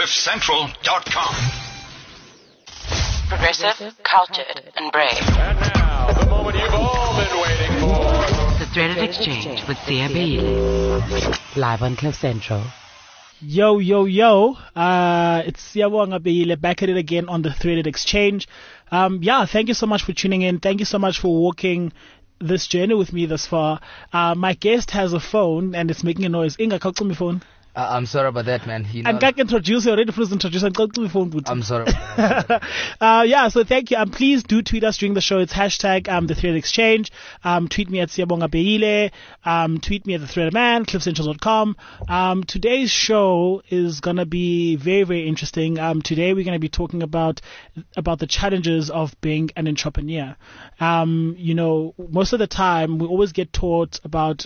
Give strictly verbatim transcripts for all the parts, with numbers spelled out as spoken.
cliff central dot com. Progressive, cultured, and brave. And now, the moment you've all been waiting for. The Threaded Exchange with Sia Beile. Live on Cliff Central. Yo, yo, yo. Uh, it's Siyabonga Beile back at it again on the Threaded Exchange. Um, yeah, thank you so much for tuning in. Thank you so much for walking this journey with me thus far. Uh, my guest has a phone and it's making a noise. Inga, call to my phone. Uh, I'm sorry about that, man. You know, I'm going to introduce you already. First introduce and call to my phone. I'm sorry. About that. uh, yeah, so thank you. Um, please do tweet us during the show. It's hashtag um, the Threaded Exchange. Um, tweet me at Siyabonga Beile. Um, tweet me at the Threaded Man, cliff central dot com. Um, today's show is gonna be very, very interesting. Um, today we're gonna be talking about about the challenges of being an entrepreneur. Um, you know, most of the time we always get taught about.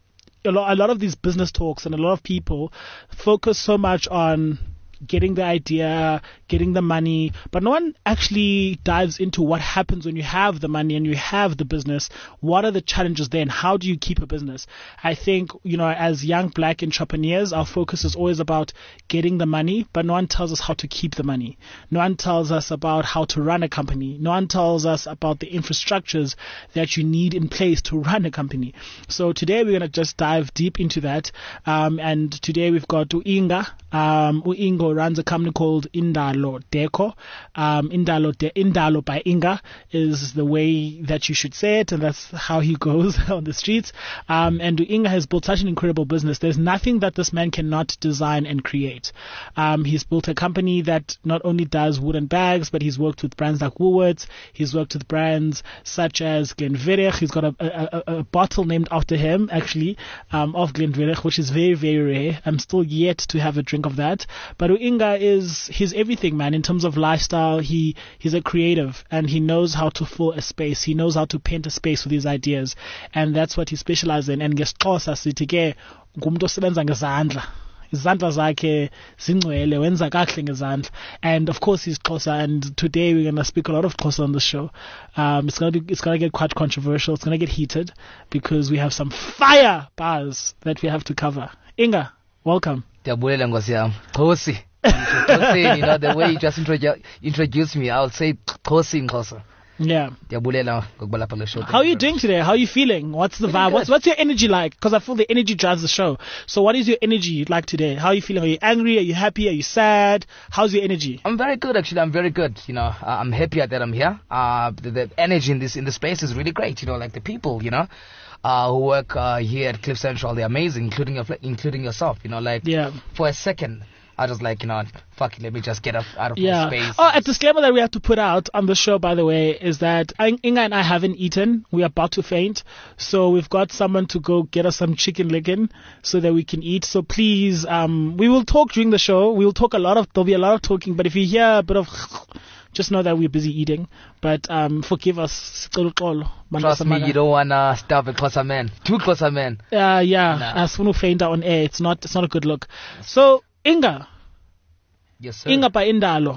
A lot, a lot of these business talks and a lot of people focus so much on getting the idea, getting the money, but no one actually dives into what happens when you have the money and you have the business. What are the challenges then? How do you keep a business? I think, you know, as young black entrepreneurs, our focus is always about getting the money, but no one tells us how to keep the money. No one tells us about how to run a company. No one tells us about the infrastructures that you need in place to run a company. So today we're going to just dive deep into that. Um, and today we've got Uinga. Um, Uingo runs a company called Indalo Deco. Um, Indalo, De- Indalo by Inga is the way that you should say it, and that's how he goes on the streets. Um, and Inga has built such an incredible business. There's nothing that this man cannot design and create. Um, he's built a company that not only does wooden bags, but he's worked with brands like Woolworths. He's worked with brands such as Glenfiddich. He's got a, a, a, a bottle named after him, actually, um, of Glenfiddich, which is very, very rare. I'm still yet to have a drink of that. But Inga is, he's everything, man, in terms of lifestyle. He, he's a creative and he knows how to fill a space. He knows how to paint a space with his ideas. And that's what he specializes in. And ngesixhosa sithi ke ngumuntu osebenza ngezandla. Izandla zakhe zingcwele, wenza kahle ngezandla. And of course he's Xhosa, and today we're going to speak a lot of Xhosa on the show. Um, it's going to be, it's going to get quite controversial. It's going to get heated because we have some fire bars that we have to cover. Inga, welcome. Diyabulela Nkosi yami. Khosi. Khosi, you know, the way you just introdu- introduced me, I'll say Khosi Xhosa. Yeah. Diyabulela ngokuba lapha le show. How are you doing today? How are you feeling? What's the vibe? What's what's your energy like? Because I feel the energy drives the show. So what is your energy like today? How are you feeling? Are you angry? Are you happy? Are you sad? How's your energy? I'm very good, actually. I'm very good. You know, uh, I'm happier that I'm here. Uh, the, the energy in this in the space is really great. You know, like the people, you know. Uh, who work uh, here at Cliff Central, they're amazing, including your, including yourself. You know, like yeah. For a second, I was like, you know, fuck it, let me just get up out of yeah. my space. Oh, a disclaimer that we have to put out on the show, by the way, is that Inga and I haven't eaten. We're about to faint. So we've got someone to go get us some chicken licking so that we can eat. So please, um, we will talk during the show. We will talk a lot of, there'll be a lot of talking, but if you hear a bit of, just know that we're busy eating. But um, forgive us. Trust me, you don't wanna starve a Xhosa man. Two Xhosa men. Uh, yeah, nah. as soon faint on air, it's not, it's not a good look. So Inga. Yes, sir. Inga by Indalo.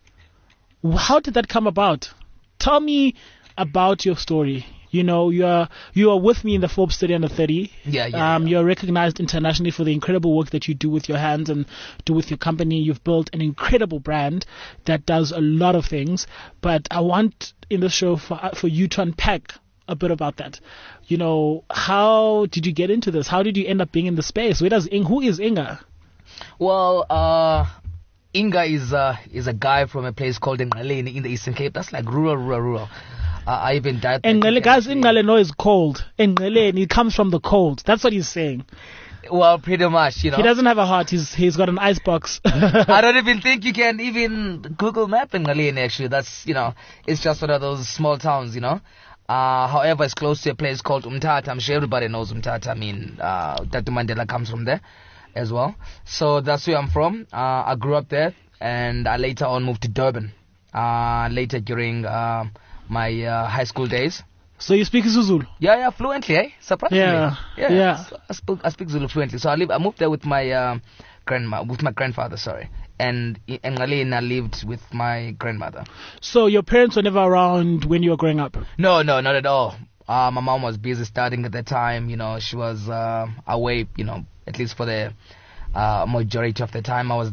How did that come about? Tell me about your story. You know, you are you are with me in the Forbes thirty under thirty. Yeah, yeah, um, yeah. You're recognized internationally for the incredible work that you do with your hands and do with your company. You've built an incredible brand that does a lot of things. But I want in the show for for you to unpack a bit about that. You know, how did you get into this? How did you end up being in the space? Where does Inga, who is Inga? Well, uh, Inga is uh, is a guy from a place called Enqaleni in the Eastern Cape. That's like rural, rural, rural. Uh, I even died. Enqaleni, guys, Enqaleni is cold. Enqaleni, it comes from the cold. That's what he's saying. Well, pretty much, you know. He doesn't have a heart. He's he's got an ice box. I don't even think you can even Google map Enqaleni. Actually, that's, you know, it's just one of those small towns, you know. Uh, however, it's close to a place called Umtata. I'm sure everybody knows Umtata. I mean, uh, Tatu Mandela comes from there as well. So that's where I'm from. Uh, I grew up there, and I later on moved to Durban. Uh, later during uh, my uh, high school days. So you speak Zulu? Yeah, yeah, fluently, eh? Surprisingly. Yeah, yeah. yeah. So I, speak, I speak Zulu fluently. So I live. I moved there with my uh, grandma, with my grandfather. Sorry. And in Enqaleni, I lived with my grandmother. So your parents were never around when you were growing up? No, no, not at all. Uh, my mom was busy studying at the time. You know, she was uh, away, you know, at least for the uh, majority of the time I was there.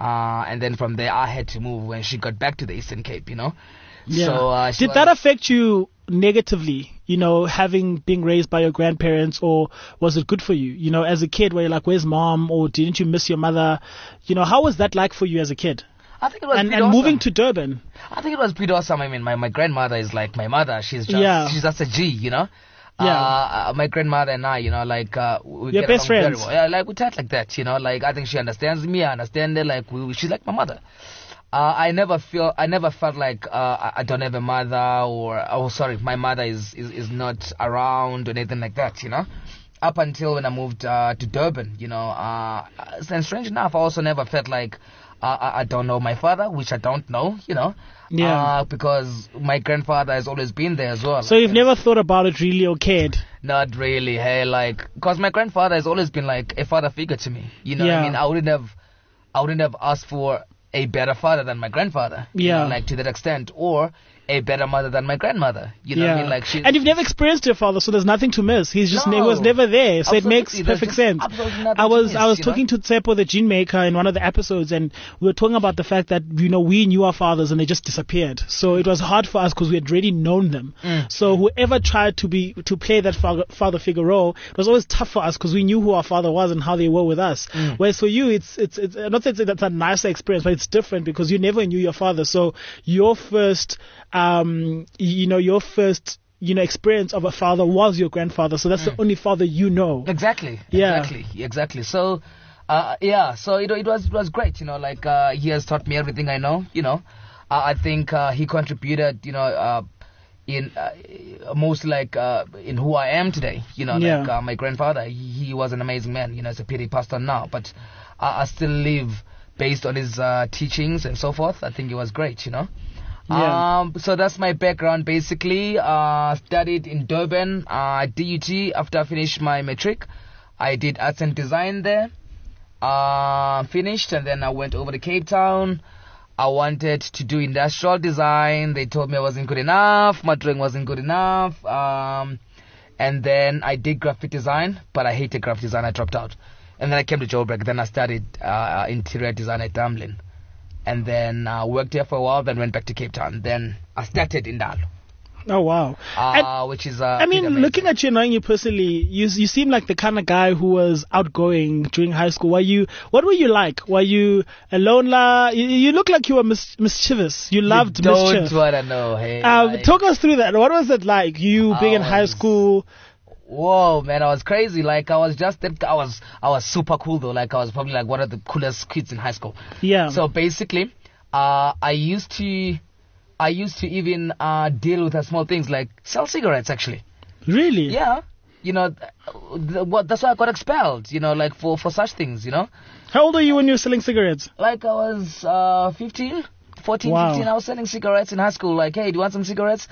Uh, and then from there, I had to move when she got back to the Eastern Cape, you know. Yeah. So, uh, she Did that was- affect you negatively, you know, having been raised by your grandparents, or was it good for you, you know, as a kid, where you're like, where's mom, or didn't you miss your mother? You know, how was that like for you as a kid? I think it was And, pretty and awesome. moving to Durban. I think it was pretty awesome. I mean, my, my grandmother is like my mother. She's just, Yeah. she's just a G, you know. Yeah. Uh, my grandmother and I, you know, like, uh, we You're get best along very friends. well. Yeah, like, we chat like that, you know, like, I think she understands me, I understand her, like, we, she's like my mother. Uh, I never feel, I never felt like, uh, I, I don't have a mother, or, oh, sorry, my mother is, is, is not around, or anything like that, you know. Up until when I moved, uh, to Durban, you know, uh, and strange enough, I also never felt like, uh, I, I don't know my father, which I don't know, you know. Yeah. Uh, because my grandfather has always been there as well. So you've never thought about it really, or cared? Not really, hey, like, because my grandfather has always been like a father figure to me. You know what Yeah. I mean? I wouldn't have, I wouldn't have asked for a better father than my grandfather. you Yeah. know, like, to that extent. Or a better mother than my grandmother. You know what I mean? Like, she. And you've never experienced your father, so there's nothing to miss. He's just No. ne- was never there, so it makes Absolutely, there's perfect just sense. absolutely nothing I to was miss, I was you know? talking to Tsepo, the gene maker, in one of the episodes, and we were talking about the fact that, you know, we knew our fathers and they just disappeared. So it was hard for us because we had already known them. Mm. So whoever tried to be to play that father, father figure role, it was always tough for us because we knew who our father was and how they were with us. Mm. Whereas for you, it's it's it's I'm not saying that's a nicer experience, but it's different because you never knew your father. So your first, um, you know, your first, you know, experience of a father was your grandfather. So that's the only father you know. Exactly. Yeah. Exactly. Exactly. So, uh, yeah. So it, it was it was great. You know, like, uh, he has taught me everything I know. You know, uh, I think uh, he contributed. You know, uh, in uh, most like uh, in who I am today. You know, Yeah. like uh, my grandfather. He, he was an amazing man. You know, it's a pity he passed on now, but I, I still live based on his uh, teachings and so forth. I think he was great. You know. Yeah. Um, so that's my background basically. Uh, studied in Durban, uh, D U T. After I finished my matric, I did arts and design there. Uh, finished, and then I went over to Cape Town. I wanted to do industrial design. They told me I wasn't good enough. My drawing wasn't good enough. Um, and then I did graphic design, but I hated graphic design. I dropped out. And then I came to Joburg. Then I studied uh, interior design at Dublin. And then uh, worked there for a while, then went back to Cape Town. Then I started in Ndalo, Oh wow. And- uh, which is uh, I mean, pretty amazing. looking at you, knowing you personally, you you seem like the kind of guy who was outgoing during high school. Were you? What were you like? Were you a loner? You, you look like you were mis- mischievous. You loved you don't mischief. wanna know, hey. Um, like- talk us through that. What was it like? You being in I high was- school? Whoa, man, I was crazy. Like, I was just that. I was, I was super cool though. Like, I was probably like one of the coolest kids in high school. Yeah. So basically, uh, I used to, I used to even uh deal with uh, small things like sell cigarettes. Actually, Really? yeah. You know, th- th- what? That's why I got expelled. You know, like for for such things. You know, How old are you when you were selling cigarettes? like I was uh fifteen. fourteen, Wow. fifteen, I was selling cigarettes in high school. Like, hey, do you want some cigarettes?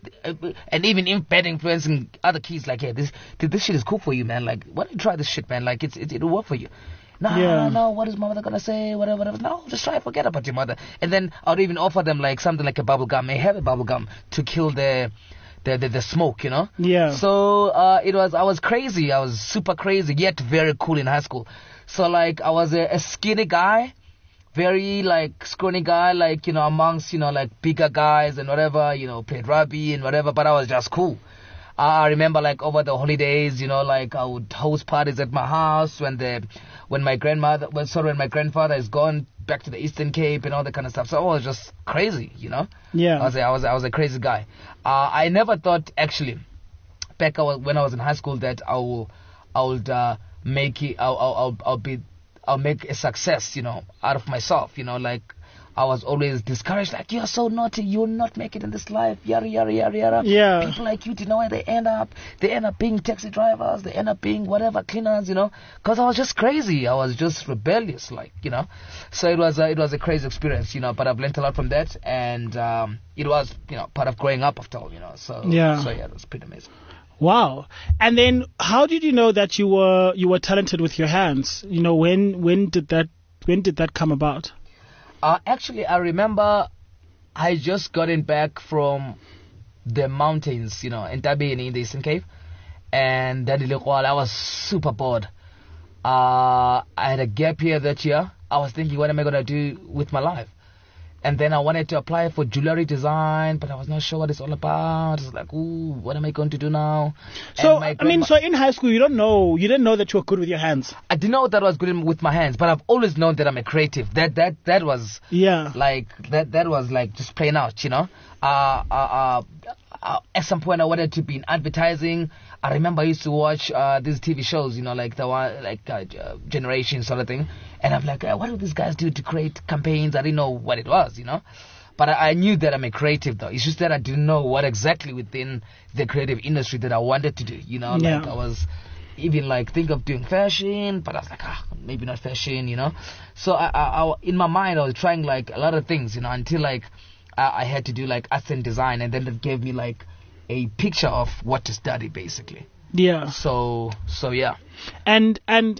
And even in bed influencing other kids. Like, hey, this this shit is cool for you, man. Like, why don't you try this shit, man? Like, it's, it, it'll work for you. No, Yeah. no, what is my mother gonna say? Whatever, whatever. No, just try. Forget about your mother. And then I'd even offer them like something like a bubble gum. May have a bubble gum to kill the the the, the smoke, you know. Yeah. So uh, it was. I was crazy. I was super crazy, yet very cool in high school. So like, I was a, a skinny guy. Very like scrawny guy, like, you know, amongst, you know, like bigger guys and whatever, you know, played rugby and whatever, but I was just cool. Uh, I remember like over the holidays, you know, like I would host parties at my house when the, when my grandmother, well, sorry, when my grandfather is gone back to the Eastern Cape and all that kind of stuff. So I was just crazy, you know. Yeah. I was a, I was a, I was a crazy guy. Uh, I never thought actually, back I was, when I was in high school, that I will, I would uh, make it, I'll, I'll, I'll, I'll be. I'll make a success, you know, out of myself, you know, like I was always discouraged, like, you're so naughty, you'll not make it in this life, yada, yada, yada, yada. Yeah. People like you, do you know where they end up? They end up being taxi drivers, they end up being whatever, cleaners, you know, because I was just crazy, I was just rebellious, like, you know. So it was, a, it was a crazy experience, you know, but I've learned a lot from that, and um, it was, you know, part of growing up after all, you know, so, Yeah. so yeah, it was pretty amazing. Wow. And then how did you know that you were you were talented with your hands? You know, when when did that when did that come about? Uh, actually, I remember I just gotten back from the mountains, you know, in Tabini in the Eastern Cape, and that little while I was super bored. Uh, I had a gap year that year. I was thinking, what am I gonna do with my life? And then I wanted to apply for jewelry design, but I was not sure what it's all about. It's like, ooh, what am I going to do now? So, And my I mean, grandma- so in high school, you don't know, you didn't know that you were good with your hands. I didn't know that I was good in- with my hands, but I've always known that I'm a creative. That that that was Yeah. like that that was like just playing out, you know. Uh, uh, uh, uh, at some point, I wanted to be in advertising. I remember I used to watch uh, these T V shows, you know, like the one like uh, uh, Generation sort of thing. And I'm like, uh, what do these guys do to create campaigns? I didn't know what it was, you know. But I, I knew that I'm a creative, though. It's just that I didn't know what exactly within the creative industry that I wanted to do, you know. Yeah. Like I was even like think of doing fashion, but I was like, ah, maybe not fashion, you know. So I, I, I, in my mind, I was trying like a lot of things, you know, until like I, I had to do like arts and design, and then it gave me like a picture of what to study, basically. Yeah. So, so yeah. And, and,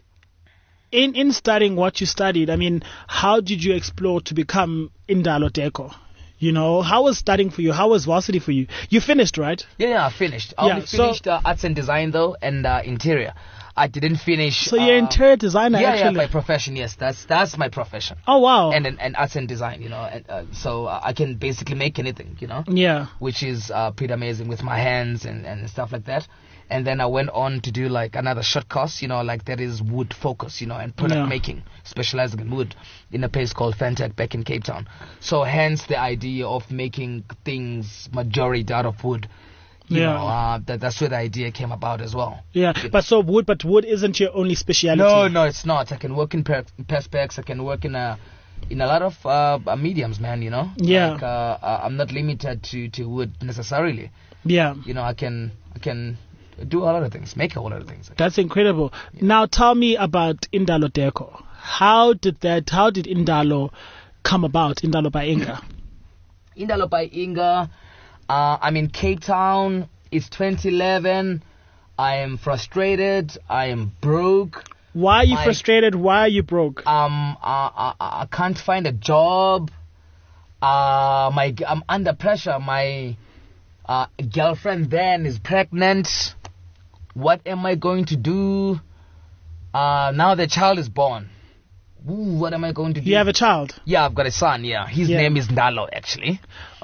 In, in studying what you studied, I mean, how did you explore to become Indalo Deco? You know, how was studying for you? How was varsity for you? You finished, right? Yeah, yeah, I finished. I Yeah, only so- finished uh, arts and design though, and uh, interior. I didn't finish. So you're uh, interior designer, yeah, actually. yeah, by profession. Yes, that's that's my profession. Oh, wow. And and, and arts and design, you know, and, uh, so uh, I can basically make anything, you know, yeah. which is uh, pretty amazing with my hands and, and stuff like that. And then I went on to do like another short course, you know, like that is wood focus, you know, and product Yeah. making, specializing in wood in a place called Fentech back in Cape Town. So hence the idea of making things majority out of wood. You Yeah. know, uh, that, that's where the idea came about as well. Yeah. But so wood, but wood isn't your only speciality. No, no, it's not. I can work in per- perspex. I can work in a in a lot of uh, uh, mediums, man. You know. Yeah. Like, uh, uh, I'm not limited to, to wood necessarily. Yeah. You know, I can I can do a lot of things, make a whole lot of things. That's incredible. Now tell me about Indalo Deco. How did that, how did Indalo come about, Indalo by Inga? Indalo by Inga. Uh, I'm in Cape Town. It's twenty eleven. I am frustrated. I am broke. Why are you My- frustrated? Why are you broke? Um, uh, I, I can't find a job. Uh, my I'm under pressure. My uh, girlfriend then is pregnant. What am I going to do? Uh, now the child is born. Ooh, what am I going to do? You have a child? Yeah, I've got a son. Yeah, his Yeah. name is Ndalo actually.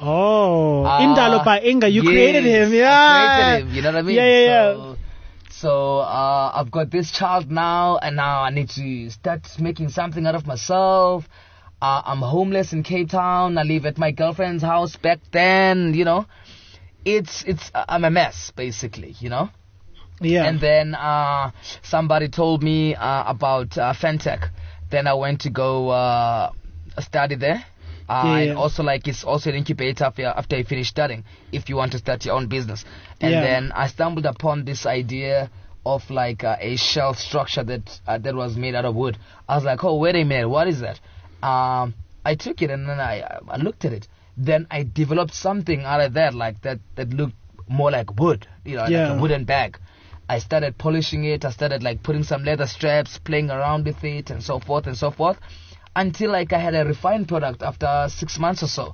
Oh, Uh, Indalo by Inga. You yes, created him. I Yeah. created him, you know what I mean? Yeah, yeah, yeah. So, so uh, I've got this child now, and now I need to start making something out of myself. Uh, I'm homeless in Cape Town. I live at my girlfriend's house back then, you know. It's, it's, uh, I'm a mess, basically, you know. Yeah. And then uh, somebody told me uh, about uh, Fentech. Then I went to go uh, study there. Uh, Yeah, and yeah. also, like, it's also an incubator after, after you finish studying, if you want to start your own business. And Yeah. then I stumbled upon this idea of, like, uh, a shelf structure that uh, that was made out of wood. I was like, oh, wait a minute, what is that? Um, I took it and then I, I looked at it. Then I developed something out of that, like, that, that looked more like wood, you know, Yeah. like a wooden bag. I started polishing it. I started like putting some leather straps, playing around with it, and so forth and so forth, until like I had a refined product after six months or so.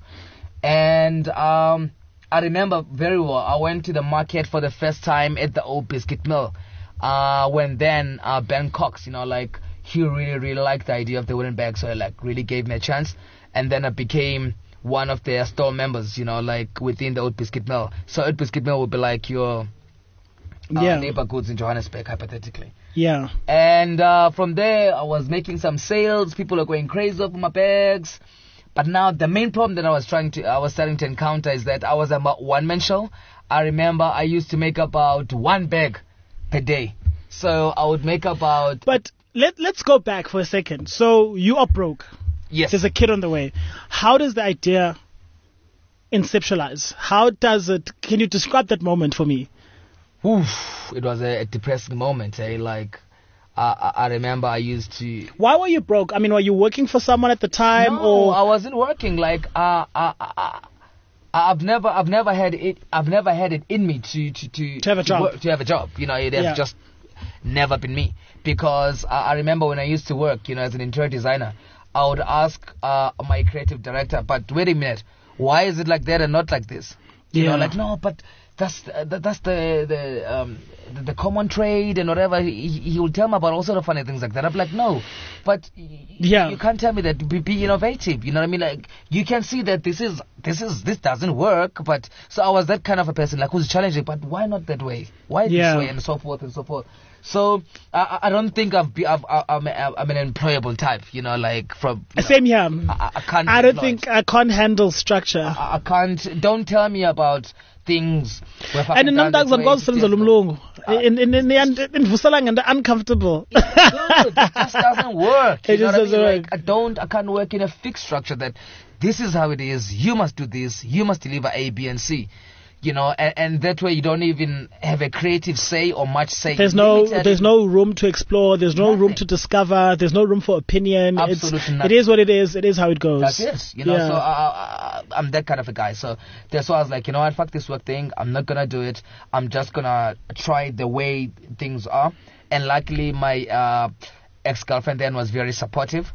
And um, I remember very well. I went to the market for the first time at the old biscuit mill. Uh, when then uh, Ben Cox, you know, like he really really liked the idea of the wooden bag, so he like really gave me a chance. And then I became one of their store members, you know, like within the old biscuit mill. So old biscuit mill would be like your Uh, Yeah. neighbor goods in Johannesburg, hypothetically. Yeah. And uh, from there, I was making some sales. People are going crazy over my bags. But now the main problem that I was trying to, I was starting to encounter is that I was a one man show. I remember I used to make about one bag per day. So I would make about But let, let's go back for a second. So you are broke. yes. There's a kid on the way. How does the idea inceptualize? How does it, can you describe that moment for me? Oof, it was a, a depressing moment. Eh? Like uh, I I remember I used to. Why were you broke? I mean, were you working for someone at the time, No, or I wasn't working. Like uh, uh, uh, I've never, I've never had it. I've never had it in me to to to, To have a job. work- to have a job. You know, it has Yeah. just never been me. Because uh, I remember when I used to work, you know, as an interior designer, I would ask uh, my creative director, "But wait a minute, why is it like that and not like this?" You Yeah. know, like no, but that's the, that's the the, um, the the common trade and whatever. He, he will tell me about all sort of funny things like that. I'm like, no, but y- Yeah. you can't tell me that. Be, be innovative. You know what I mean? Like, you can see that this is this is this doesn't work. But so I was that kind of a person, like, who's challenging. But why not that way? Why Yeah. this way, and so forth and so forth. So I, I don't think I've be, I've, I'm, I'm an employable type. You know, like from you know, Same here. I, I can't. I don't employ. think I can't handle structure. I, I can't. Don't tell me about things. where if I've And in done nomdags this way, ngikwazi it's usebenza lo different. mlungu. In in in the invusela ngento uncomfortable. Dude, it just doesn't work. You It know just what I mean? doesn't Like, work. I don't, I can't work in a fixed structure that this is how it is. You must do this. You must deliver A, B, and C. You know, and, and that way you don't even have a creative say or much say. There's You're no limited there's in- no room to explore. There's no room Nothing. to discover. There's no room for opinion. Absolutely it's, nothing. It is what it is. It is how it goes. That's it. You know, Yeah. so I, I, I- I'm that kind of a guy. So that's why I was like, you know what, fuck this work thing. I'm not gonna do it. I'm just gonna try the way things are. And luckily, my uh, ex-girlfriend then was very supportive.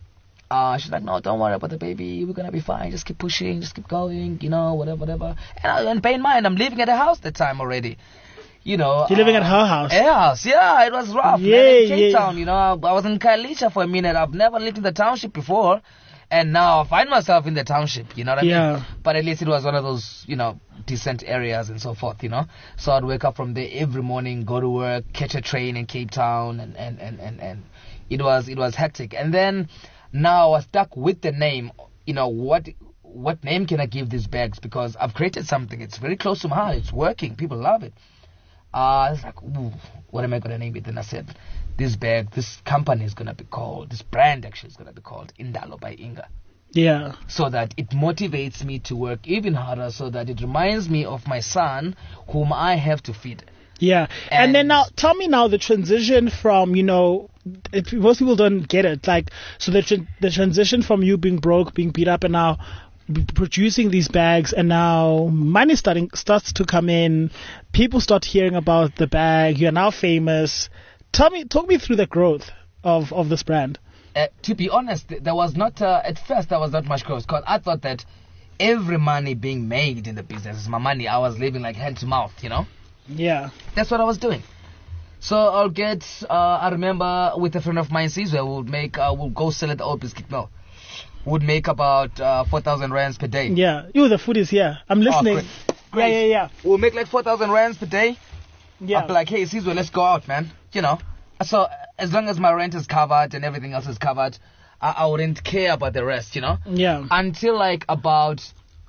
Uh, she's like, no, don't worry about the baby. We're gonna be fine. Just keep pushing. Just keep going. You know, whatever, whatever. And, I, and bear in mind, I'm living at a house that time already. You know, You're living uh, at her house? Her house, yeah. It was rough. Yeah, man, in Cape yeah. Town, you know, I was in Khayelitsha for a minute. I've never lived in the township before, and now I find myself in the township. You know what I Yeah. mean? But at least it was one of those, you know, decent areas and so forth. You know, so I'd wake up from there every morning, go to work, catch a train in Cape Town, and and and and, and it was it was hectic. And then now I was stuck with the name. You know, what what name can I give these bags? Because I've created something. It's very close to my heart. It's working. People love it. Uh, I was like, ooh, what am I going to name it? And I said, this bag, this company is going to be called, this brand actually is going to be called Indalo by Inga. Yeah. So that it motivates me to work even harder, so that it reminds me of my son, whom I have to feed. Yeah. And, then And- now, tell me now the transition from, you know, if most people don't get it. Like, so the, tran the transition from you being broke, being beat up, and now b- producing these bags, and now money starting starts to come in. People start hearing about the bag. You're now famous. Tell me, talk me through the growth of, of this brand. Uh, to be honest, th- there was not, uh, at first, there was not much growth, because I thought that every money being made in the business is my money. I was living like hand to mouth, you know? Yeah. That's what I was doing. So I'll get, uh, I remember with a friend of mine, Caesar, we would make, uh, we'll go sell at the old biscuit mill. Would make about uh, four thousand rands per day. Yeah. You, the food is here. I'm listening. great. Yeah, Great. yeah, yeah. We'll make like four thousand rands per day. Yeah. I'll be like, hey, Caesar, let's go out, man. You know. So as long as my rent is covered and everything else is covered, I, I wouldn't care about the rest, you know. Yeah. Until like about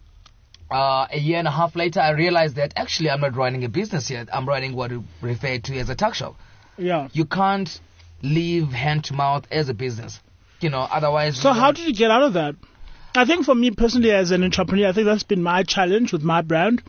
uh, a year and a half later, I realized that actually I'm not running a business yet. I'm running what we refer to as a tuck shop. Yeah. You can't live hand to mouth as a business, you know. Otherwise. So you how don't- did you get out of that? I think for me personally as an entrepreneur, I think that's been my challenge with my brand.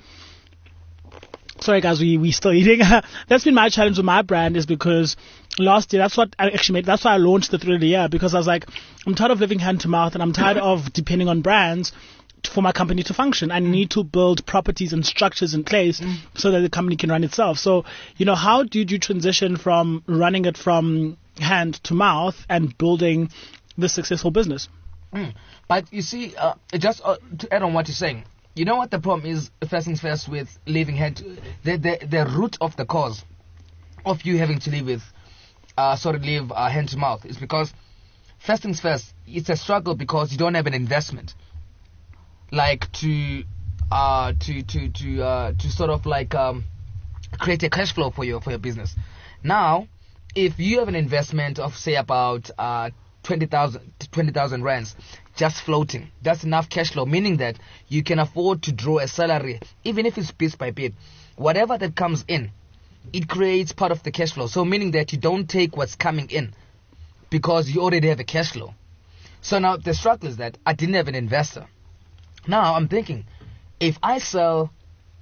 Sorry guys, we we still eating. That's been my challenge with my brand, is because last year, that's what I actually made. That's why I launched the Thrill of the Year, because I was like, I'm tired of living hand to mouth, and I'm tired of depending on brands for my company to function. I need to build properties and structures in place so that the company can run itself. So, you know, how did you transition from running it from hand to mouth and building this successful business? Mm. But you see, uh, just uh, to add on what you're saying, you know what the problem is, first things first, with living hand to, the, the, the root of the cause of you having to live with, uh, sort of live uh, hand to mouth, is because, first things first, it's a struggle because you don't have an investment. Like to, uh, to, to, to, uh, to sort of like, um, create a cash flow for your, for your business. Now, if you have an investment of, say, about, uh, twenty thousand rands just floating, that's enough cash flow, meaning that you can afford to draw a salary, even if it's bit by bit. Whatever that comes in, it creates part of the cash flow. So meaning that you don't take what's coming in because you already have a cash flow. So now the struggle is that I didn't have an investor. Now I'm thinking, if I sell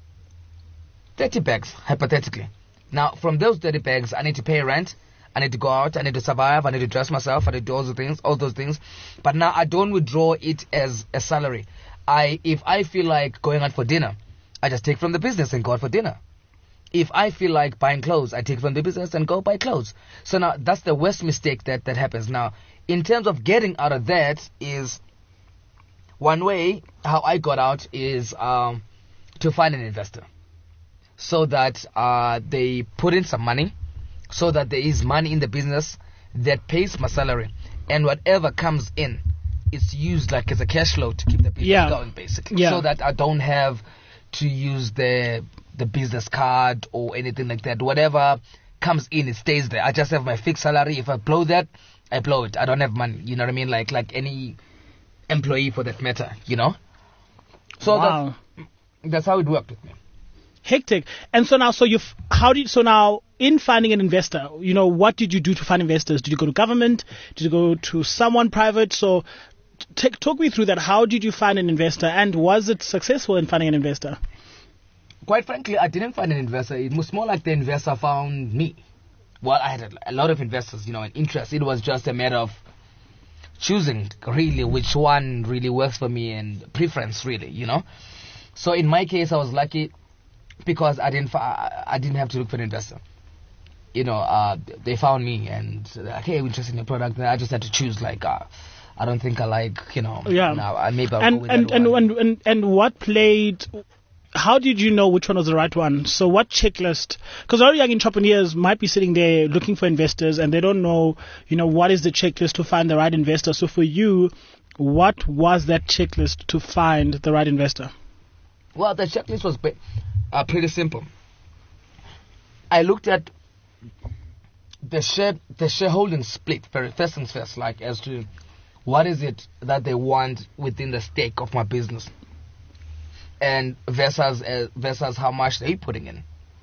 thirty bags, hypothetically, now from those thirty bags, I need to pay rent, I need to go out, I need to survive, I need to dress myself, I need to do all those things, all those things. But now I don't withdraw it as a salary. I, if I feel like going out for dinner, I just take from the business and go out for dinner. If I feel like buying clothes, I take from the business and go buy clothes. So now that's the worst mistake that, that happens. Now, in terms of getting out of that, is one way how I got out is um, to find an investor. so that uh, they put in some money, so that there is money in the business that pays my salary, and whatever comes in, it's used like as a cash flow to keep the business Yeah. going, basically, Yeah. so that I don't have to use the the business card or anything like that. Whatever comes in, it stays there. I just have my fixed salary. If I blow that, I blow it. I don't have money. You know what I mean? Like like any employee for that matter. You know. So Wow. that's that's how it worked with me. Hectic. And so now, so you, how did, so now in finding an investor, you know, what did you do to find investors? Did you go to government? Did you go to someone private? So t- talk me through that. How did you find an investor, and was it successful in finding an investor? Quite frankly, I didn't find an investor. It was more like the investor found me. Well, I had a, a lot of investors, you know, and interest. It was just a matter of choosing really which one really works for me and preference, really, you know. So in my case, I was lucky because I didn't fi- I didn't have to look for an investor. You know, uh, they found me and said, like, hey, we're interested in your product. And I just had to choose, like, uh, I don't think I like, you know, Yeah. now I maybe I'll And go with and, that and, one. and and and what played? How did you know which one was the right one? So what checklist? Because a lot of young entrepreneurs might be sitting there looking for investors, and they don't know, you know, what is the checklist to find the right investor. So for you, what was that checklist to find the right investor? Well, the checklist was ba- uh, pretty simple. I looked at the share the shareholding split very first things first, like as to what is it that they want within the stake of my business, and versus uh, versus how much they're putting in.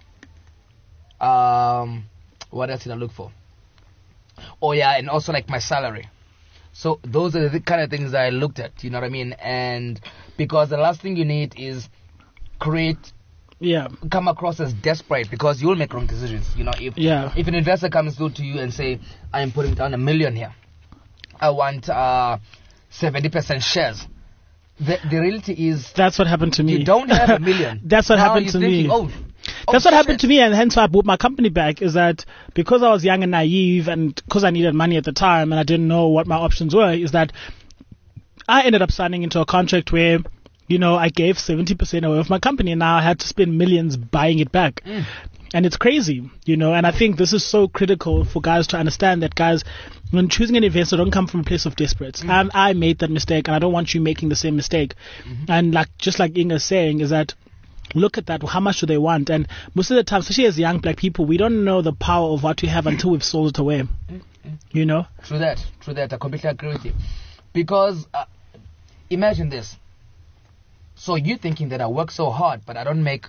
Um, what else did I look for? Oh yeah, and also like my salary. So those are the kind of things that I looked at. You know what I mean? And because the last thing you need is create Yeah. come across as desperate, because you'll make wrong decisions. You know, if Yeah. if an investor comes through to you and say, I am putting down a million here, I want uh seventy percent shares. The the reality is That's what happened to me. you don't have a million. That's what Now happened you're to thinking, me. Oh, oh, That's what happened shit. to me, and hence why I bought my company back. Is that because I was young and naive, and because I needed money at the time, and I didn't know what my options were. Is that I ended up signing into a contract where, you know, I gave seventy percent away of my company, and now I had to spend millions buying it back. And it's crazy, you know, and I think this is so critical for guys to understand that, guys, when choosing an investor, don't come from a place of desperate. And I made that mistake, and I don't want you making the same mistake. And like, just like Inga's saying, is that look at that, how much do they want? And most of the time, especially as young black people, we don't know the power of what we have until we've sold it away, you know? True that, true that. I completely agree with you. Because uh, imagine this. So you're thinking that I work so hard, but I don't make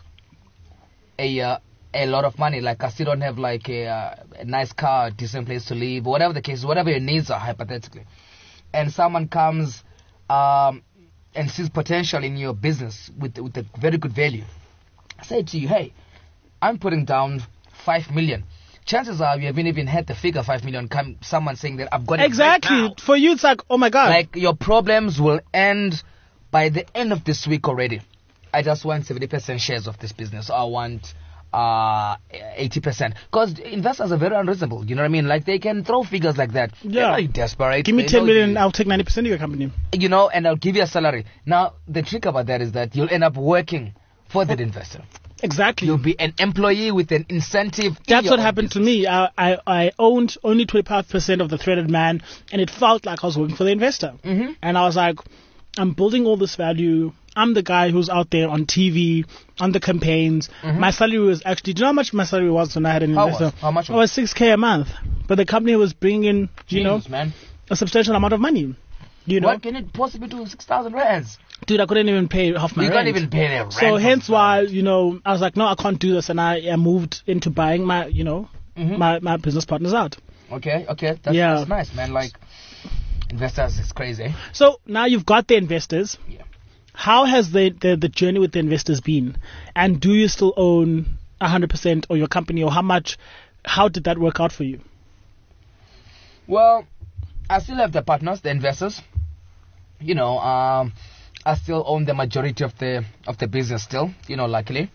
a uh, a lot of money. Like I still don't have like a, uh, a nice car, a decent place to live, whatever the case, whatever your needs are, hypothetically. And someone comes um, and sees potential in your business with with a very good value. Say to you, hey, I'm putting down five million. Chances are you haven't even had the figure five million come. Someone saying that I've got it right Exactly. now. For you, it's like, oh my God. Like your problems will end by the end of this week already. I just want seventy percent shares of this business. I want uh eighty percent, because investors are very unreasonable. You know what I mean? Like they can throw figures like that. Yeah. They're very desperate. Give me They ten know million, you- I'll take ninety percent of your company. you know, and I'll give you a salary. Now the trick about that is that you'll end up working for that investor. Exactly. You'll be an employee with an incentive. in That's your what own happened to business. me. I, I, I owned only twenty-five percent of the Threaded Man, and it felt like I was working for the investor. Mm-hmm. And I was like, I'm building all this value. I'm the guy who's out there on T V, on the campaigns. My salary was actually, do you know how much my salary was when I had an How investor? was? How much It was six K a month. But the company was bringing in, you know, Jesus, man. a substantial amount of money. You know, What can it possibly do with six thousand rands? dude, I couldn't even pay half my You rent. can't even pay their rent. So for hence six why, thousand. you know, I was like, no, I can't do this, and I, I moved into buying my, you know, Mhm. my my business partners out. Okay, okay, that's, Yeah. that's nice, man. Like investors is crazy. So now you've got the investors. Yeah. How has the, the the journey with the investors been? And do you still own one hundred percent of your company, or how much? How did that work out for you? Well, I still have the partners, the investors. You know, um, I still own the majority of the of the business still. You know, luckily.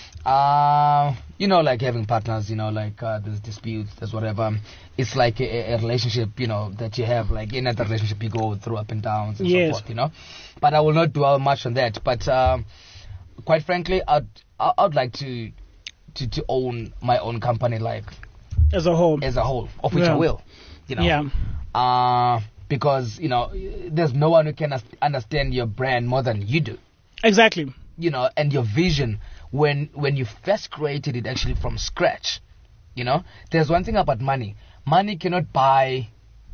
Uh, you know, like having partners. You know, like uh, there's disputes, there's whatever. It's like a, a relationship. You know, that you have. Like in another relationship, you go through up and downs and Yes. so forth. You know, but I will not dwell much on that. But um, quite frankly, I'd I- I'd like to to, to own my own company, like As a whole. as a whole, of which Yeah. I will. You know. Yeah. Uh, because you know, there's no one who can us- understand your brand more than you do. Exactly. You know, and your vision when when you first created it actually from scratch. You know, there's one thing about money. Money cannot buy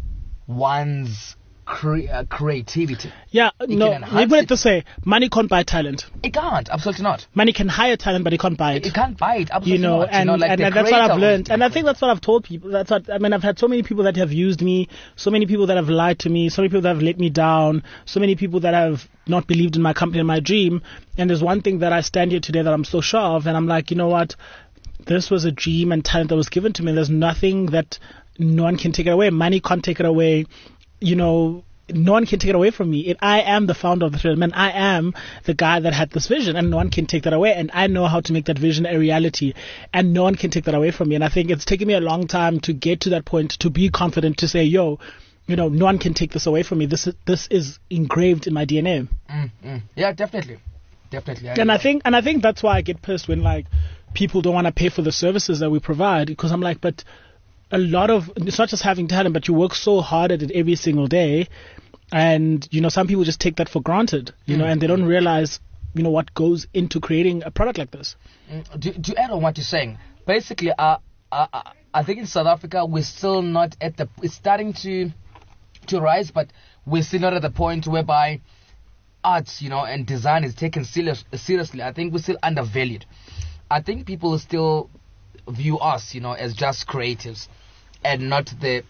one's cre- uh, creativity. Yeah, It no, can let enhance me put it. it this way. Money can't buy talent. It can't, absolutely not. Money can hire talent, but it can't buy it. It can't buy it, absolutely you know, not. and, you know, like and, the and that's what creator I've learned. will- And I think that's what I've told people. That's what, I mean, I've had so many people that have used me, so many people that have lied to me, so many people that have let me down, so many people that have not believed in my company and my dream. And there's one thing that I stand here today that I'm so sure of, and I'm like, you know what? This was a dream and talent that was given to me. There's nothing that no one can take it away. Money can't take it away. You know, no one can take it away from me. It, I am the founder of the Threaded Man. I am the guy that had this vision, and no one can take that away. And I know how to make that vision a reality, and no one can take that away from me. And I think it's taken me a long time to get to that point, to be confident, to say, yo, you know, no one can take this away from me. This is, this is engraved in my D N A. Mm, mm. Yeah, definitely. Definitely. And I think, and I think that's why I get pissed when like people don't want to pay for the services that we provide, because I'm like, but a lot of, it's not just having talent, but you work so hard at it every single day. And, you know, some people just take that for granted, you know, and they don't realize, you know, what goes into creating a product like this. Mm, to, to add on what you're saying, basically, uh, uh, uh, I think in South Africa we're still not at the. It's starting to to rise, but we're still not at the point whereby arts, you know, and design is taken serious, seriously. I think we're still undervalued. I think people still view us, you know, as just creatives, and not the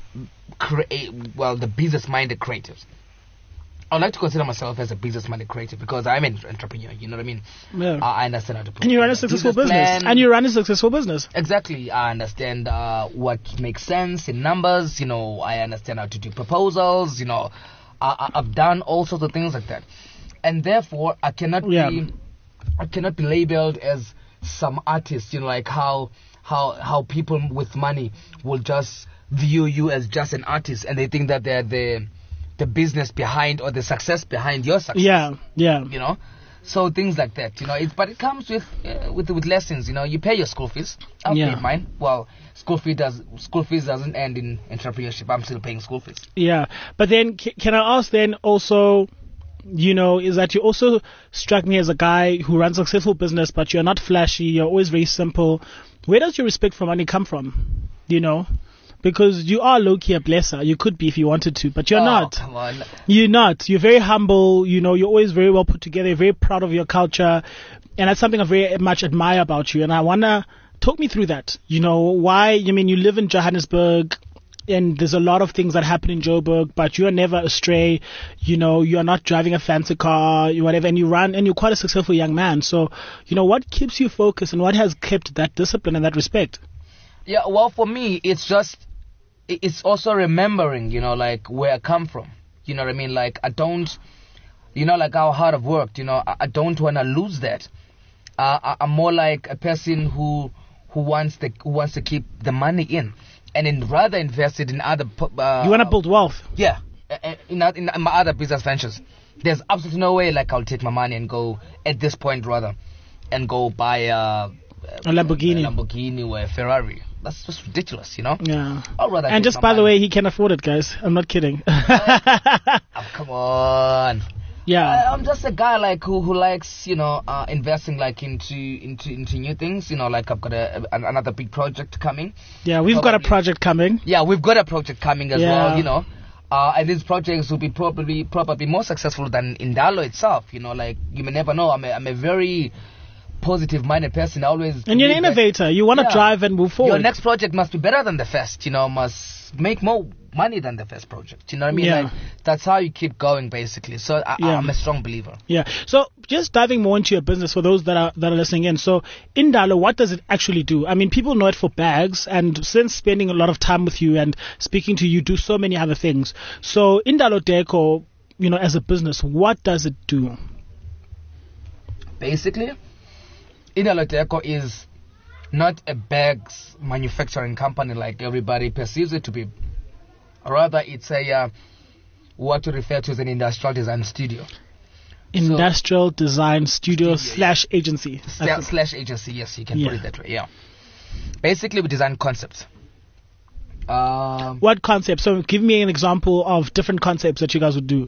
create well the business-minded creatives. I like to consider myself as a business-minded creative because I'm an entrepreneur. You know what I mean? Yeah. Uh, I understand how to put And you run a together successful business. plan. And you run a successful business. Exactly. I understand uh, what makes sense in numbers. You know, I understand how to do proposals. You know, I, I- I've done all sorts of things like that, and therefore I cannot Yeah. be, I cannot be labeled as some artist. You know, like how how how people with money will just view you as just an artist, and they think that they're the the business behind or the success behind your success. Yeah, yeah. You know, so things like that. You know, it, but it comes with uh, with with lessons. You know, you pay your school fees. I've Yeah. paid mine. Well, school fee does school fees doesn't end in entrepreneurship. I'm still paying school fees. Yeah, but then c- can I ask then also, you know, is that you also struck me as a guy who runs a successful business, but you're not flashy, you're always very simple. Where does your respect for money come from? You know, because you are low-key a blesser. You could be if you wanted to, but you're Oh, not. Come on. You're not. You're very humble. You know, you're always very well put together. You're very proud of your culture. And that's something I very much admire about you. And I want to talk me through that. You know, why, I mean, you live in Johannesburg and there's a lot of things that happen in Joburg, but you are never astray. You know, you are not driving a fancy car, you whatever, and you run, and you're quite a successful young man. So, you know, what keeps you focused and what has kept that discipline and that respect? Yeah. Well, for me, it's just it- it's also remembering. You know, like where I come from. You know what I mean? Like I don't. You know, like how hard I've worked. You know, I, I don't want to lose that. Uh, I, I'm more like a person who who wants the who wants to keep the money in, and then rather invest it in other. pu- Uh, You want to build wealth. Yeah, uh, uh, in, oth- in my other business ventures. There's absolutely no way like I'll take my money and go at this point rather, and go buy uh, A Lamborghini. a Lamborghini or a Ferrari. That's just ridiculous, you know. Yeah. I'd rather And take just my by the money. way, he can afford it, guys. I'm not kidding. Oh, come on. yeah. I, I'm just a guy like who who likes you know uh, investing like into into into new things. You know, like I've got a, a another big project coming. Yeah, we've got a Probably. project coming. Yeah, we've got a project coming as Yeah. well. You know. Uh, and these projects will be probably probably more successful than Indalo itself. You know, like you may never know. I'm a, I'm a very positive-minded person. I always And you're an believe that innovator. You want to Yeah. drive and move forward. your next project must be better than the first. You know, must make more money than the first project. You know what I mean? Yeah. Like that's how you keep going, basically. So I, Yeah. I'm a strong believer. Yeah. So just diving more into your business for those that are that are listening in. So Indalo, what does it actually do? I mean, people know it for bags, and since spending a lot of time with you and speaking to you, do so many other things. So Indalo Deco, you know, as a business, what does it do? Basically, Indalo Deco is not a bags manufacturing company like everybody perceives it to be. Rather, it's a uh, what we refer to as an industrial design studio. Industrial Design Studio, Studio, slash agency. I Sla- think. slash agency, yes, you can Yeah. put it that way, yeah. Basically, we design concepts. Um, What concept? So give me an example of different concepts that you guys would do.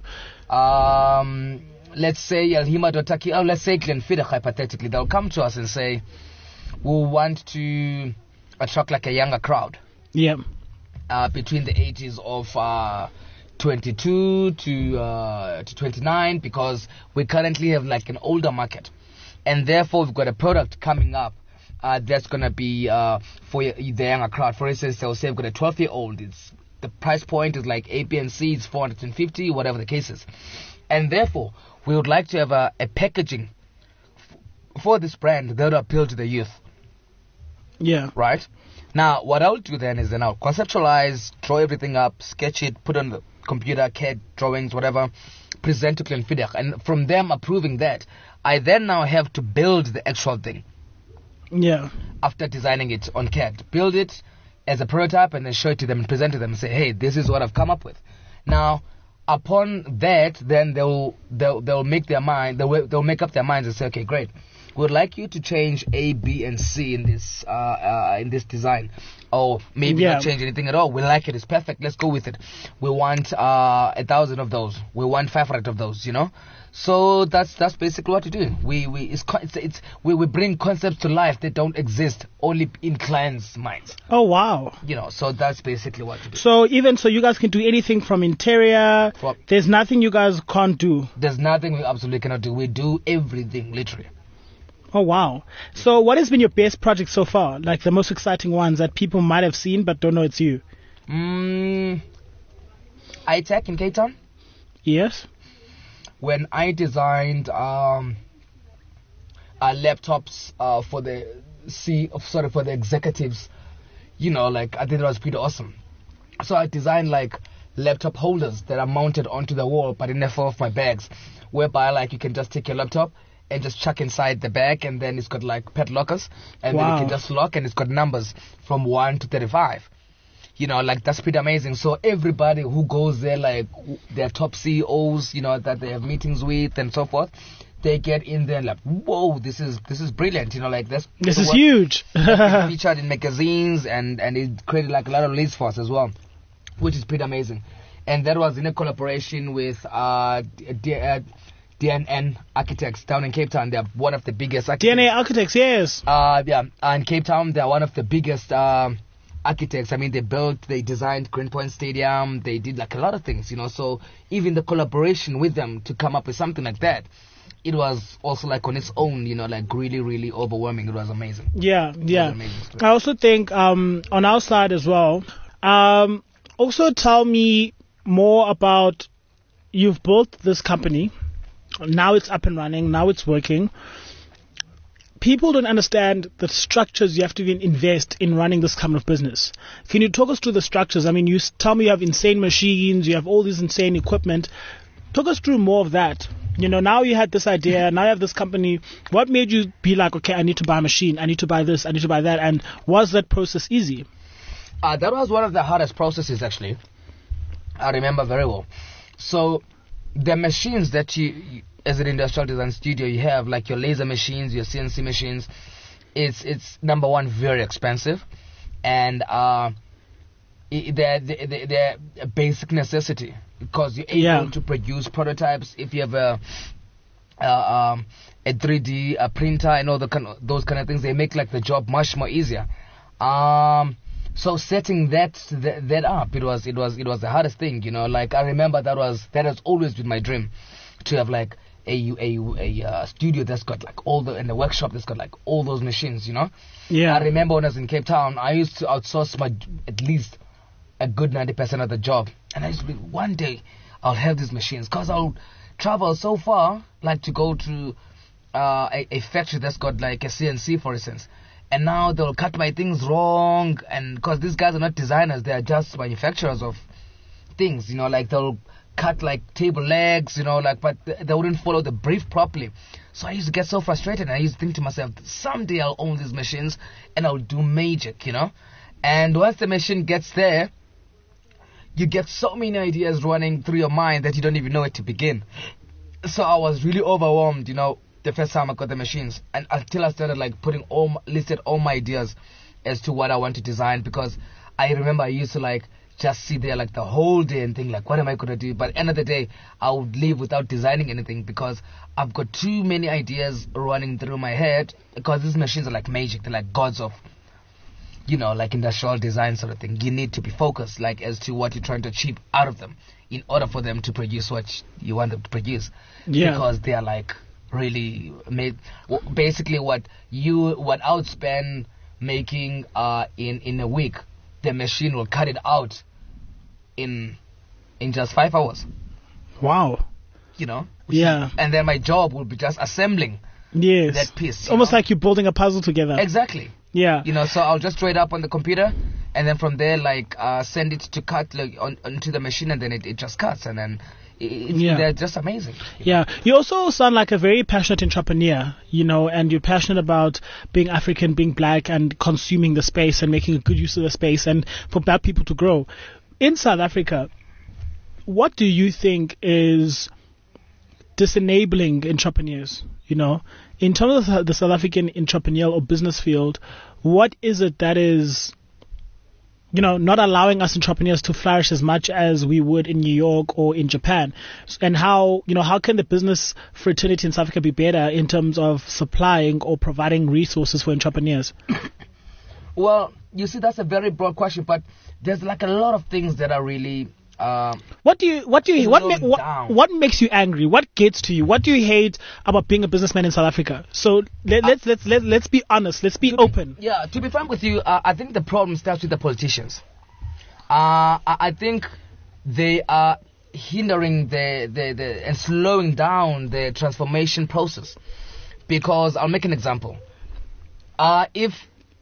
um, let's say Alhima Dotaki, oh, let's say Glenfiddich, hypothetically, they'll come to us and say, we want to attract like a younger crowd Yeah. uh, between the ages of uh, twenty-two to uh, to twenty-nine, because we currently have like an older market, and therefore we've got a product coming up uh, that's gonna be uh, for y- the younger crowd. For instance, they'll say we've got a twelve-year-old. It's the price point is like A, B, and C. It's four hundred fifty, whatever the case is, and therefore we would like to have a, a packaging f- for this brand that would appeal to the youth. Yeah. Right? Now, what I'll do then is then I'll conceptualize, draw everything up, sketch it, put on the computer, C A D, drawings, whatever, present to Glenfiddich. And from them approving that, I then now have to build the actual thing Yeah. after designing it on C A D. Build it as a prototype and then show it to them and present to them and say, hey, this is what I've come up with. Now, upon that, then they'll they'll, they'll make their mind, they'll, they'll make up their minds and say, okay, great. We'd like you to change A, B, and C in this uh, uh, in this design, or maybe Yeah. not change anything at all. We like it; it's perfect. Let's go with it. We want uh, a thousand of those. We want five hundred of those. You know, so that's that's basically what we do. We we it's, co- it's, it's we we bring concepts to life that don't exist only in clients' minds. Oh, wow. You know, so that's basically what we do. So even so, you guys can do anything from interior. From- There's nothing you guys can't do. There's nothing we absolutely cannot do. We do everything, literally. Oh, wow. So what has been your best project so far? Like the most exciting ones that people might have seen but don't know it's you? Mm, iTech in Cape Town. Yes? When I designed um, uh, laptops uh, for the C, sorry, for the executives, you know, like I think it was pretty awesome. So I designed like laptop holders that are mounted onto the wall, but in the form of my bags, whereby like you can just take your laptop and just chuck inside the bag, and then it's got like pet lockers, and then Wow. you can just lock, and it's got numbers from one to thirty-five. You know, like that's pretty amazing. So everybody who goes there, like w- their top C E Os, you know, that they have meetings with and so forth, they get in there and like, whoa, this is this is brilliant. You know, like that's This what- is huge. it's featured in magazines, and and it created like a lot of leads for us as well, which is pretty amazing. And that was in a collaboration with uh, D- D- uh D N N Architects down in Cape Town. They're one of the biggest D architects. N A Architects, yes. Uh, yeah, uh, in Cape Town, they're one of the biggest um, architects. I mean, they built, they designed Greenpoint Stadium. They did like a lot of things, you know. So even the collaboration with them to come up with something like that, it was also like on its own, you know, like really, really overwhelming. It was amazing. Yeah, yeah. amazing story. I also think um, on our side as well, um, also tell me more about, you've built this company. Now it's up and running. Now it's working. People don't understand the structures you have to even invest in running this kind of business. Can you talk us through the structures? I mean, you s- tell me you have insane machines, you have all this insane equipment. Talk us through more of that. You know, now you had this idea, now you have this company. What made you be like, okay, I need to buy a machine, I need to buy this, I need to buy that, and was that process easy? Uh, that was one of the hardest processes, actually. I remember very well. So the machines that you, you- as an industrial design studio, you have, like your laser machines, your C N C machines, it's it's number one, very expensive, and uh, i- they're, they're, they're a basic necessity, because you're able Yeah. to produce prototypes. If you have a uh, um, a three D a printer and all the kind of, those kind of things, they make like the job much more easier. Um, so setting that, that that up, it was it was it was the hardest thing, you know. Like I remember that was that has always been my dream, to have like a a a uh, studio that's got like all the, and a workshop that's got like all those machines, you know. Yeah. I remember when I was in Cape Town, I used to outsource my at least a good ninety percent of the job, and I used to be, one day I'll have these machines, because I'll travel so far, like to go to uh, a, a factory that's got like a C N C, for instance, and now they'll cut my things wrong, and because these guys are not designers, they are just manufacturers of things, you know, like they'll cut like table legs, you know, like, but th- they wouldn't follow the brief properly. So I used to get so frustrated, and I used to think to myself, someday I'll own these machines and I'll do magic, you know. And once the machine gets there, you get so many ideas running through your mind that you don't even know where to begin. so I was really overwhelmed, you know, the first time I got the machines, and until I started like putting all my, listed all my ideas as to what I want to design, because I remember I used to like just sit there like the whole day and think like, what am I gonna do? But at the end of the day, I would leave without designing anything because I've got too many ideas running through my head, because these machines are like magic. They're like gods of, you know, like industrial design sort of thing. You need to be focused like as to what you're trying to achieve out of them in order for them to produce what you want them to produce. Yeah. Because they are like really made, well, basically what you, what I would spend making uh, in, in a week, the machine will cut it out in in just five hours. Wow. You know? Yeah. And then my job will be just assembling Yes. that piece. you Almost know? like you're building a puzzle together. Exactly. Yeah. You know, so I'll just draw it up on the computer, and then from there, like, uh, send it to cut like, on, onto the machine, and then it, it just cuts, and then it, it's, Yeah. they're just amazing. Yeah, you also sound like a very passionate entrepreneur, you know, and you're passionate about being African, being black, and consuming the space and making a good use of the space and for black people to grow. In South Africa, what do you think is disenabling entrepreneurs, you know? In terms of the South African entrepreneurial or business field, what is it that is, you know, not allowing us entrepreneurs to flourish as much as we would in New York or in Japan? And how, you know, how can the business fraternity in South Africa be better in terms of supplying or providing resources for entrepreneurs? Well, you see, that's a very broad question, but there's like a lot of things that are really... Uh, What do you, what do you, what, ma- Slow what, down. what makes you angry? What gets to you? What do you hate about being a businessman in South Africa? So let, let's, let's, let, let's be honest. Let's be open. Yeah, to be frank with you, uh, I think the problem starts with the politicians. Uh, I, I think they are hindering the, the, the and slowing down the transformation process. Because I'll make an example. Uh, if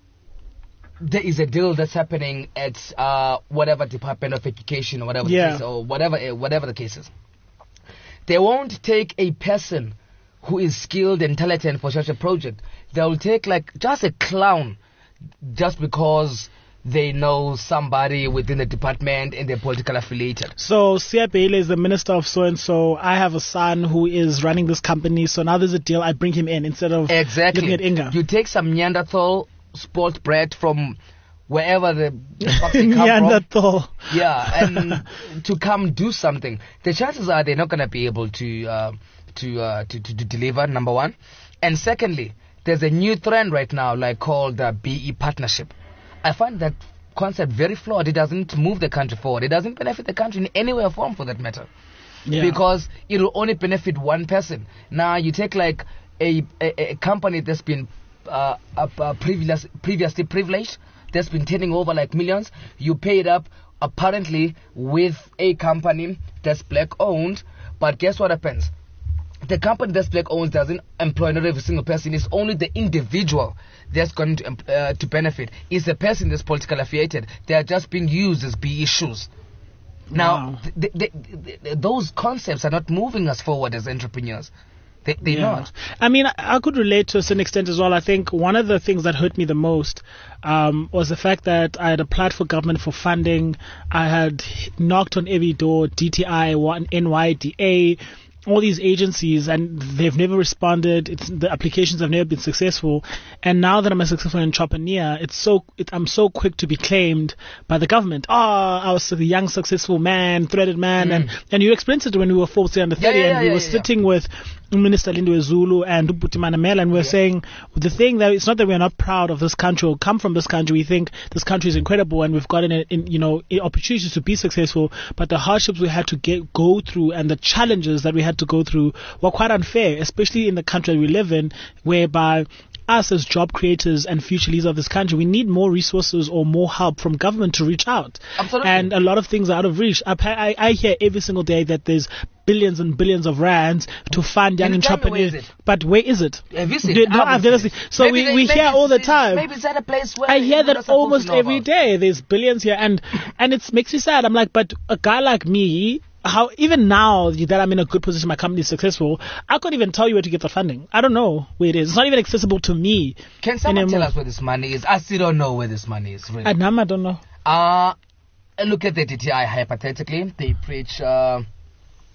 there is a deal that's happening at uh, whatever Department of Education or whatever Yeah. the case, or whatever uh, whatever the case is, they won't take a person who is skilled and talented for such a project. They will take like just a clown just because they know somebody within the department and they're politically affiliated. So Siya Bailey is the minister of so and so. I have a son who is running this company. So now there's a deal. I bring him in instead of Exactly. looking at Inga. You take some Neanderthal sport bred from wherever the, the fuck they come from. Neanderthal. Yeah, and to come do something. The chances are they're not going to be able to, uh, to, uh, to to to deliver. Number one, and secondly, there's a new trend right now, like called the B E partnership. I find that concept very flawed. It doesn't move the country forward. It doesn't benefit the country in any way or form, for that matter. Yeah. Because it will only benefit one person. Now you take like a a, a company that's been uh, uh, previous, previously privileged, that's been turning over like millions. You pay it up apparently with a company that's black owned, but guess what happens? The company that's black owned doesn't employ not every single person. It's only the individual that's going to uh, to benefit. It's the person that's politically affiliated. They are just being used as B E shoes. Now, Wow. th- th- th- th- those concepts are not moving us forward as entrepreneurs. They, they're Yeah. not. I mean, I, I could relate to a certain extent as well. I think one of the things that hurt me the most um, was the fact that I had applied for government for funding. I had knocked on every door, D T I, N Y D A, all these agencies, and they've never responded. It's, the applications have never been successful. And now that I'm a successful entrepreneur, it's so it, I'm so quick to be claimed by the government. Oh, I was a young, successful man, threaded man. And, and you explained it when we were Forbes under thirty, Yeah, yeah, and we yeah, were yeah, yeah. sitting with Minister Lindiwe Zulu and Ubutimana Mela, and we're saying the thing that it's not that we're not proud of this country or come from this country. We think this country is incredible and we've gotten in, in you know in opportunities to be successful, but the hardships we had to get go through and the challenges that we had to go through were quite unfair, especially in the country we live in, whereby us as job creators and future leaders of this country, we need more resources or more help from government to reach out. Absolutely. And a lot of things are out of reach. I, I, I hear every single day that there's billions and billions of rands to fund young Can you tell me where entrepreneurs. is it? But where is it? Have you seen Do- it? No, I I've haven't never seen seen. it. So Maybe we, they- we maybe hear all the it's- time. Maybe it's at a place where I hear you're not that supposed almost to know every about. day. There's billions here, and and it makes me sad. I'm like, but a guy like me, how even now that I'm in a good position, my company is successful, I couldn't even tell you where to get the funding. I don't know where it is. It's not even accessible to me. Can someone anymore. tell us where this money is? I still don't know where this money is. Really. And I don't know. Uh, look at the D T I hypothetically. They preach uh,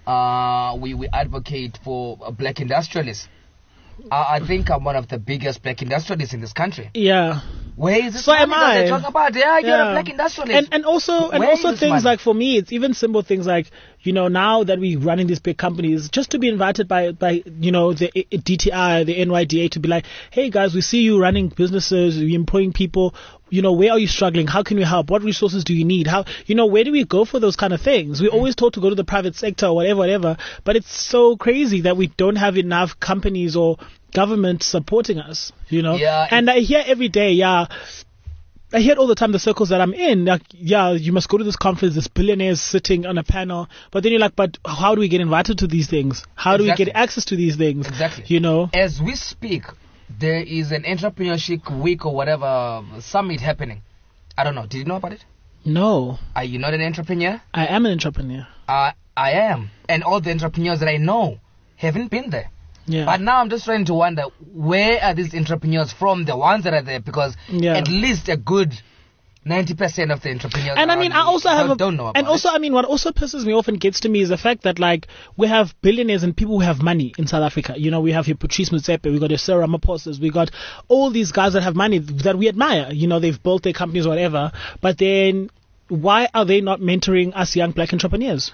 uh, we, we advocate for uh, black industrialists. I, I think I'm one of the biggest black industrialists in this country. Yeah. Where is this So money am that I. they talk about? Yeah, you're Yeah. a black industrialist. And and also and Where also is this things money? like, for me, it's even simple things like, you know, now that we're running these big companies, just to be invited by by you know the D T I, the N Y D A, to be like, hey guys, we see you running businesses, you're employing people. You know, where are you struggling? How can we help? What resources do you need? How, you know, where do we go for those kind of things? We're always told to go to the private sector or whatever, whatever. But it's so crazy that we don't have enough companies or government supporting us, you know? Yeah. And I hear every day, yeah, I hear it all the time, the circles that I'm in, like, yeah, you must go to this conference, there's billionaires sitting on a panel, but then you're like, but how do we get invited to these things? How do Exactly. we get access to these things? Exactly. You know? As we speak, there is an entrepreneurship week or whatever summit happening. I don't know. Did you know about it? No, Are you not an entrepreneur? I am an entrepreneur. Uh, I am. And all the entrepreneurs that I know haven't been there. Yeah. But now I'm just trying to wonder, where are these entrepreneurs from, the ones that are there? Because Yeah. at least a good ninety percent of the entrepreneurs And I around mean, I me also have don't, a, don't know about and also, it. I mean, what also pisses me off and gets to me is the fact that, like, we have billionaires and people who have money in South Africa. You know, we have your Patrice Motsepe, we got your Cyril Ramaphosa, we got all these guys that have money that we admire. You know, they've built their companies or whatever. But then, why are they not mentoring us young black entrepreneurs?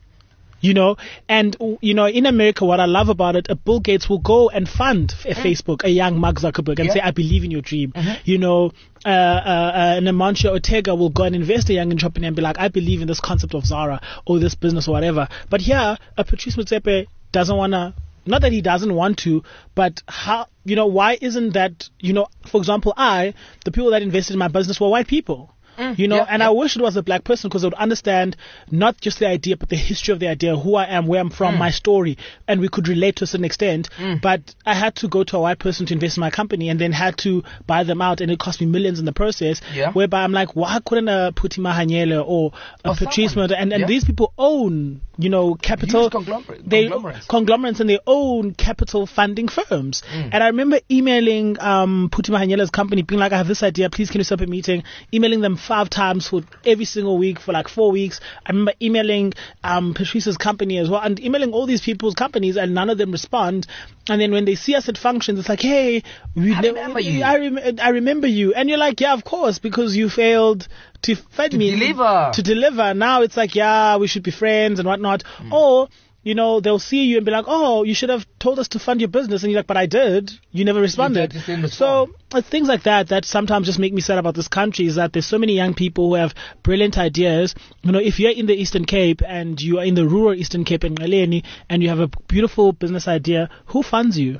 You know, and, you know, in America, what I love about it, a Bill Gates will go and fund a Facebook, a young Mark Zuckerberg, and Yeah. say, I believe in your dream. Mhm. You know, uh, uh, uh, Namantia Ortega will go and invest in a young entrepreneur and be like, I believe in this concept of Zara or this business or whatever. But here, a Patrice Motsepe doesn't want to, not that he doesn't want to, but how, you know, why isn't that, you know, for example, I, the people that invested in my business were white people. Mm, You know, yeah, and yeah. I wish it was a black person, because I would understand not just the idea, but the history of the idea, who I am, where I'm from, Mm. my story, and we could relate to a certain extent. Mm. But I had to go to a white person to invest in my company, and then had to buy them out, and it cost me millions in the process. Yeah. Whereby I'm like, why couldn't a Putima Hanyele or a Or Patrice someone. Motsepe- and and Yeah. these people own, you know, capital, Huge conglomerate- they conglomerates. conglomerates, and they own capital funding firms. Mm. And I remember emailing um, Putima Hanyele's company, being like, I have this idea, please can you set up a meeting? Emailing them five times for every single week for like four weeks. I remember emailing um, Patrice's company as well, and emailing all these people's companies, and none of them respond. And then when they see us at functions, it's like, hey, we I never- remember you. I, rem- I remember you. And you're like, yeah, of course, because you failed to fed To me. deliver. To deliver. Now it's like, yeah, we should be friends and whatnot. Hmm. Or, you know, they'll see you and be like, oh, you should have told us to fund your business. And you're like, but I did. You never responded. just didn't So respond. it's things like that that sometimes just make me sad about this country, is that there's so many young people who have brilliant ideas. You know, if you're in the Eastern Cape and you are in the rural Eastern Cape in Ngaleni and you have a beautiful business idea, who funds you?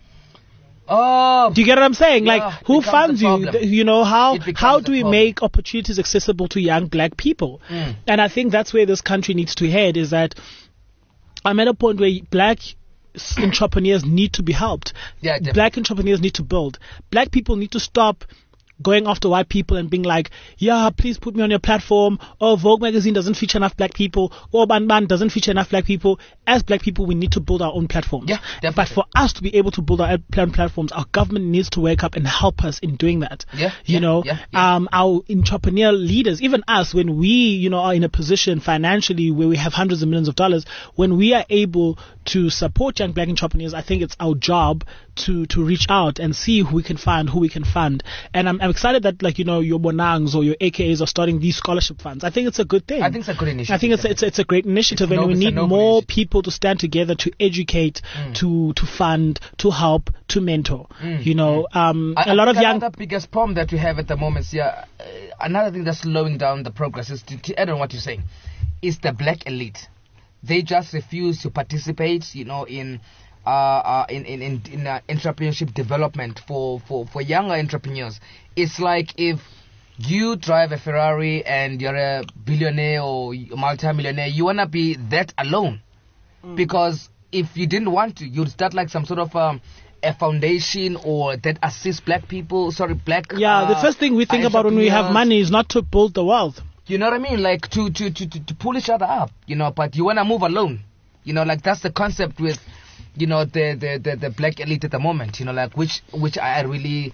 Oh, Do you get what I'm saying? Yeah, Like, who becomes funds a you? problem. Th- You know, how It becomes how a do we problem. make opportunities accessible to young black people? Mm. And I think that's where this country needs to head, is that I'm at a point where black s- entrepreneurs need to be helped. Yeah, definitely. Black entrepreneurs need to build. Black people need to stop going after white people and being like, yeah, please put me on your platform. Or Vogue magazine doesn't feature enough black people. Or Ban Ban doesn't feature enough black people. As black people, we need to build our own platforms. Yeah, But definitely. for us to be able to build our own plat- platforms, our government needs to wake up and help us in doing that. Yeah, You yeah, know, yeah, yeah. um, our entrepreneur leaders, even us, when we, you know, are in a position financially where we have hundreds of millions of dollars, when we are able to support young black entrepreneurs, I think it's our job to, to reach out and see who we can find, who we can fund. And I'm, I'm excited that, like, you know, your Bonangs or your A K As are starting these scholarship funds. I think it's a good thing. I think it's a good initiative. I think it's it's it's a great initiative, It's and noble- we it's a need noble more initiative. people to stand together to educate, to to fund, to help, to mentor. You know, um, I- a lot I of think young. Another biggest problem that we have at the moment is, yeah, uh, another thing that's slowing down the progress is, to, to add on what you're saying, is the black elite. They just refuse to participate, you know, in uh, uh in in in, in uh, entrepreneurship development for, for for younger entrepreneurs. It's like if you drive a Ferrari and you're a billionaire or a multi-millionaire, you wanna be that alone. Because if you didn't want to, you'd start like some sort of um, a foundation or that assists black people, sorry, black. Yeah, the uh, first thing we think about when we have entrepreneurs. money is not to build the wealth. You know what I mean? Like to to, to, to, to pull each other up, you know, but you want to move alone. You know, like that's the concept with, you know, the, the, the, the black elite at the moment, you know, like which which I really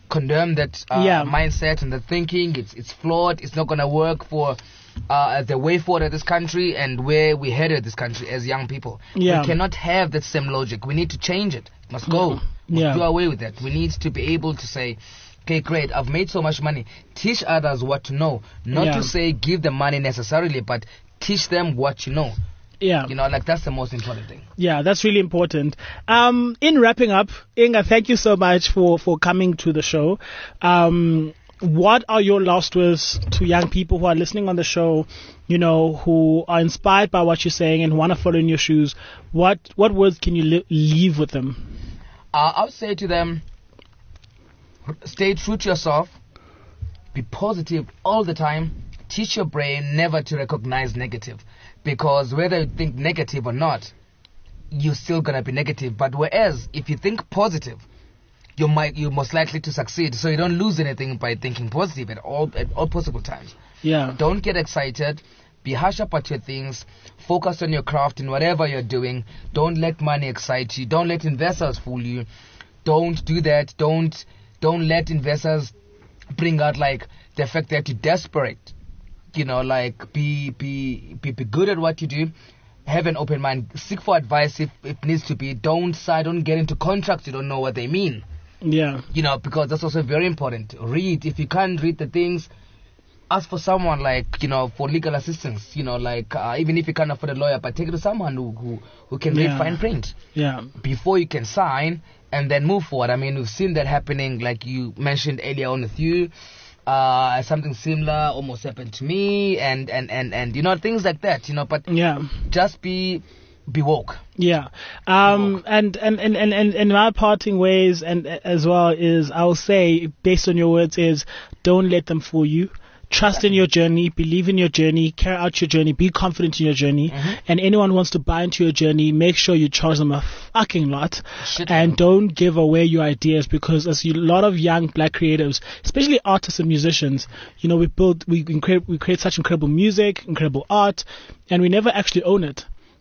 condemn that uh, Yeah. mindset and the thinking. It's it's flawed. It's not gonna work for uh, the way forward of this country and where we headed this country as young people. Yeah. We cannot have that same logic. We need to change it. It must go. Must Yeah. do away with that. We need to be able to say, okay, great, I've made so much money. Teach others what to know. Not Yeah. to say give them money necessarily, but teach them what you know. Yeah. You know, like that's the most important thing. Yeah, that's really important. Um, in wrapping up, Inga, thank you so much for, for coming to the show. Um, what are your last words to young people who are listening on the show, you know, who are inspired by what you're saying and want to follow in your shoes? What what words can you li- leave with them? Uh, I would say to them, stay true to yourself, be positive all the time, teach your brain never to recognize negative, because whether you think negative or not, you're still gonna be negative. But whereas if you think positive, you might you're most likely to succeed. So you don't lose anything by thinking positive at all at all possible times. Yeah. Don't get excited. Be hush about your things. Focus on your craft in whatever you're doing. Don't let money excite you. Don't let investors fool you. Don't do that. Don't don't let investors bring out like the fact that you're desperate. You know, like be be be, be good at what you do. Have an open mind. Seek for advice if it needs to be. Don't side. Don't get into contracts you don't know what they mean. Yeah. You know, because that's also very important. Read. If you can't read the things, ask for someone like, you know, for legal assistance. You know, like uh, even if you can't afford a lawyer, but take it to someone who who, who can read Yeah. fine print Yeah. before you can sign and then move forward. I mean, we've seen that happening, like you mentioned earlier on with you. Uh, something similar almost happened to me, and, and, and, and you know, things like that. You know, but Yeah. just be be woke. Yeah. Um, and, and, and, and, and, and my parting ways and as well is, I'll say, based on your words, is don't let them fool you. Trust in your journey, believe in your journey, carry out your journey, be confident in your journey. Mm-hmm. And anyone who wants to buy into your journey, make sure you charge them a fucking lot. Shit, and man. don't give away your ideas, because as a lot of young black creatives, especially artists and musicians, you know, we build, we, incre- we create such incredible music, incredible art, and we never actually own it.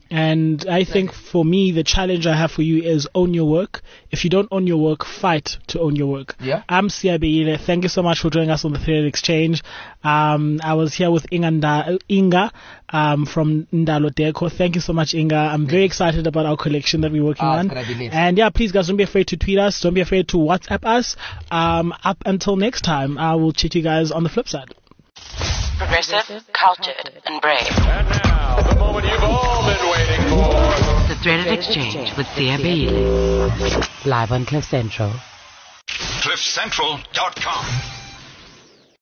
And I think for me, the challenge I have for you is own your work. If you don't own your work, fight to own your work. Yeah. I'm Sia Beile. Thank you so much for joining us on the Threaded Exchange. Um, I was here with Inga, Nda- Inga um, from Ndalo Deco. Thank you so much, Inga. I'm very excited about our collection that we're working Ah, it's on. gonna be lit. And yeah, please guys, don't be afraid to tweet us. Don't be afraid to WhatsApp us. Um, up until next time, I will check you guys on the flip side. Progressive, cultured, and brave. And now, the moment you've all been waiting for. The Threaded Exchange with Sia Beile. Live on Cliff Central. cliff central dot com